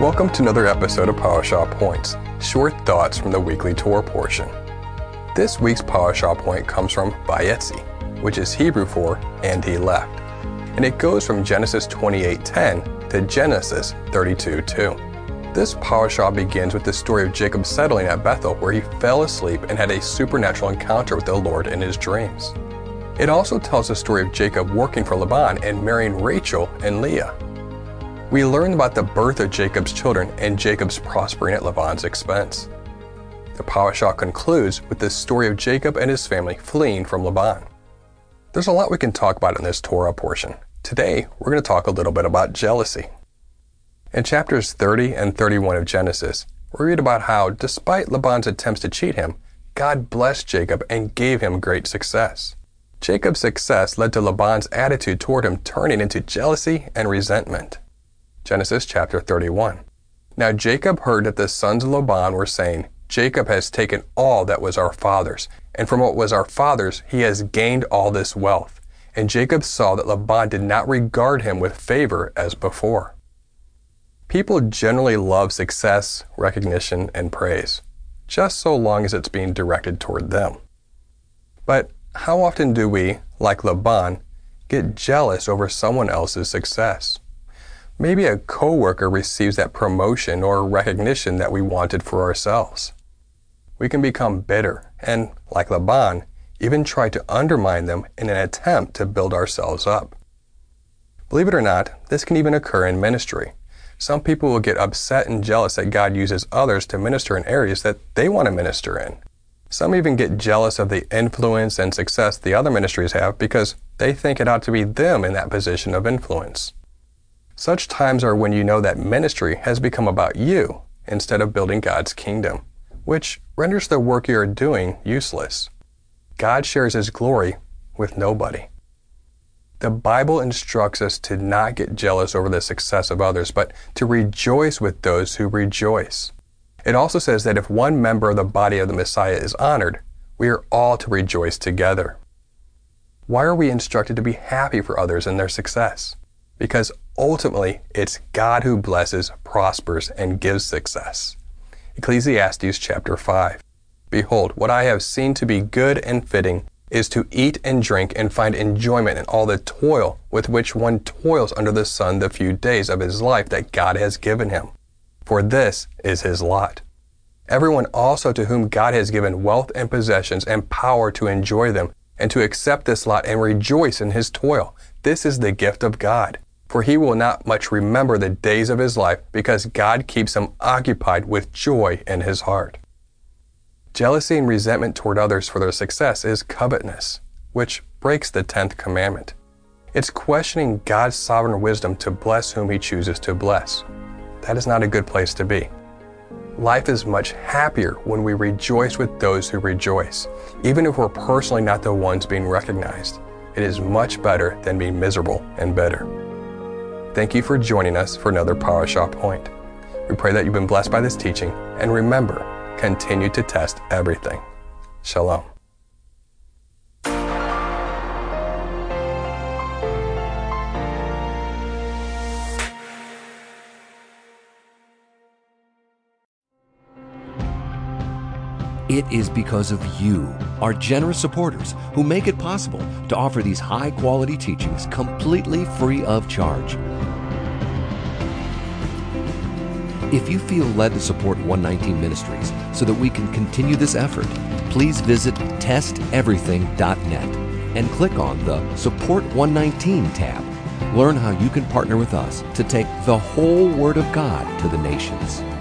Welcome to another episode of Parashah Points, short thoughts from the weekly Torah portion. This week's Parashah point comes from Vayetzi, which is Hebrew for "and he left," and it goes from Genesis 28:10 to Genesis 32:2. This Parashah begins with the story of Jacob settling at Bethel, where he fell asleep and had a supernatural encounter with the Lord in his dreams. It also tells the story of Jacob working for Laban and marrying Rachel and Leah. We learn about the birth of Jacob's children and Jacob's prospering at Laban's expense. The Parashah concludes with the story of Jacob and his family fleeing from Laban. There's a lot we can talk about in this Torah portion. Today, we're going to talk a little bit about jealousy. In chapters 30 and 31 of Genesis, we read about how, despite Laban's attempts to cheat him, God blessed Jacob and gave him great success. Jacob's success led to Laban's attitude toward him turning into jealousy and resentment. Genesis chapter 31. Now Jacob heard that the sons of Laban were saying, "Jacob has taken all that was our father's, and from what was our father's he has gained all this wealth." And Jacob saw that Laban did not regard him with favor as before. People generally love success, recognition, and praise, just so long as it's being directed toward them. But how often do we, like Laban, get jealous over someone else's success? Maybe a coworker receives that promotion or recognition that we wanted for ourselves. We can become bitter and, like Laban, even try to undermine them in an attempt to build ourselves up. Believe it or not, this can even occur in ministry. Some people will get upset and jealous that God uses others to minister in areas that they want to minister in. Some even get jealous of the influence and success the other ministries have because they think it ought to be them in that position of influence. Such times are when you know that ministry has become about you instead of building God's kingdom, which renders the work you are doing useless. God shares His glory with nobody. The Bible instructs us to not get jealous over the success of others, but to rejoice with those who rejoice. It also says that if one member of the body of the Messiah is honored, we are all to rejoice together. Why are we instructed to be happy for others in their success? Because ultimately, it's God who blesses, prospers, and gives success. Ecclesiastes chapter 5. Behold, what I have seen to be good and fitting is to eat and drink and find enjoyment in all the toil with which one toils under the sun the few days of his life that God has given him. For this is his lot. Everyone also to whom God has given wealth and possessions and power to enjoy them, and to accept this lot and rejoice in his toil. This is the gift of God. For he will not much remember the days of his life, because God keeps him occupied with joy in his heart. Jealousy and resentment toward others for their success is covetousness, which breaks the 10th commandment. It's questioning God's sovereign wisdom to bless whom he chooses to bless. That is not a good place to be. Life is much happier when we rejoice with those who rejoice, even if we're personally not the ones being recognized. It is much better than being miserable and bitter. Thank you for joining us for another Parashah Point. We pray that you've been blessed by this teaching, and remember, continue to test everything. Shalom. It is because of you, our generous supporters, who make it possible to offer these high-quality teachings completely free of charge. If you feel led to support 119 Ministries so that we can continue this effort, please visit testeverything.net and click on the Support 119 tab. Learn how you can partner with us to take the whole Word of God to the nations.